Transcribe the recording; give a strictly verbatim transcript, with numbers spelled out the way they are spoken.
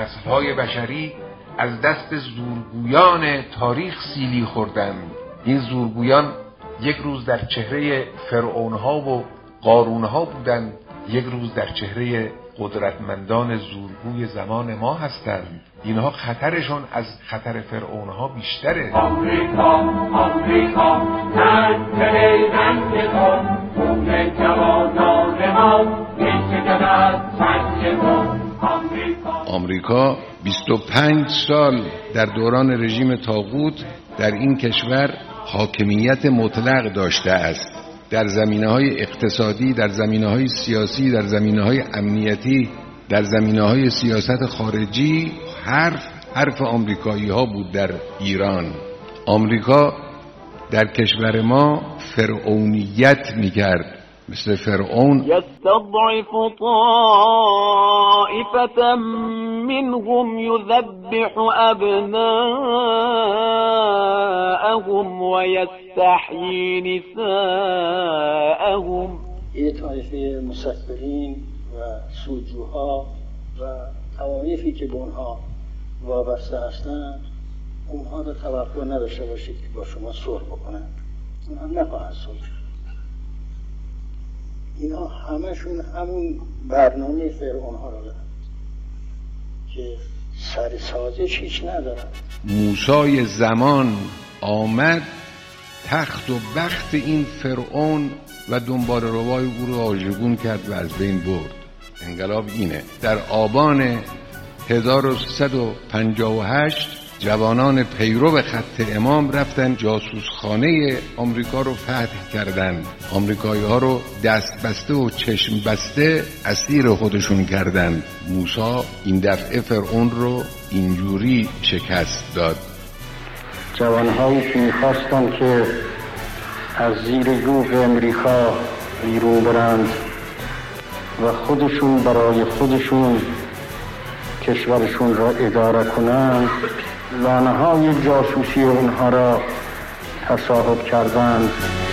نسل‌های بشری از دست زورگویان تاریخ سیلی خوردند. این زورگویان یک روز در چهره فرعونها و قارونها بودند، یک روز در چهره قدرتمندان زورگوی زمان ما هستند. اینها خطرشون از خطر فرعونها بیشتره. آمریکا آمریکا تنگه زنگتون خون جوانان ما میشکد از سنگتون. آمریکا بیست و پنج سال در دوران رژیم طاغوت در این کشور حاکمیت مطلق داشته است، در زمینه‌های اقتصادی، در زمینه‌های سیاسی، در زمینه‌های امنیتی، در زمینه‌های سیاست خارجی. حرف حرف آمریکایی‌ها بود در ایران. آمریکا در کشور ما فرعونیت می‌کرد، مثل فرعون. یستضعف طائفة منهم یذبح ابناءهم و یستحیی نساءهم. یه طایفه مستکبرین و سودجوها و طوایفی که به اونها وابسته هستند، اونها رو توقع نداشته باشید که با شما صلح بکنند. اونها نخواهند صلح. اینا همشون همون برنامه فرعونها رو دارن که سر سازش هیچ ندارن. موسی زمان آمد، تخت و بخت این فرعون و دنبال روای او رو آژگون کرد و از بین برد. انقلاب اینه. در آبان هزار و سیصد و پنجاه و هشت جوانان پیرو خط امام رفتن جاسوسخانه آمریکا رو فتح کردن. آمریکایی ها رو دست بسته و چشم بسته اسیر خودشون کردن. موسی این دفعه فرعون رو اینجوری شکست داد. جوانهایی که میخواستن که از زیر یوغ امریکا بیرون برند و خودشون برای خودشون کشورشون را اداره کنند، لانه‌های جاسوسی اونها را تصاحب کردند.